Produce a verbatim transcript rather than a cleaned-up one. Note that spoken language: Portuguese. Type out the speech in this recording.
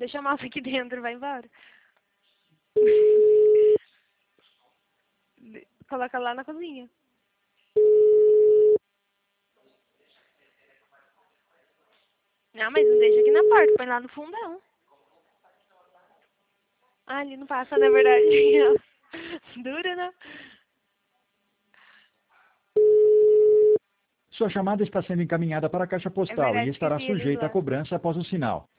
deixa a moça aqui dentro, vai embora. Coloca lá na cozinha. Não, mas não deixa aqui na porta, põe lá no fundão. Ah, ali não passa, na verdade. Dura, né? Sua chamada está sendo encaminhada para a caixa É postal e verdade, estará esqueci eles sujeita a lá. cobrança após o sinal.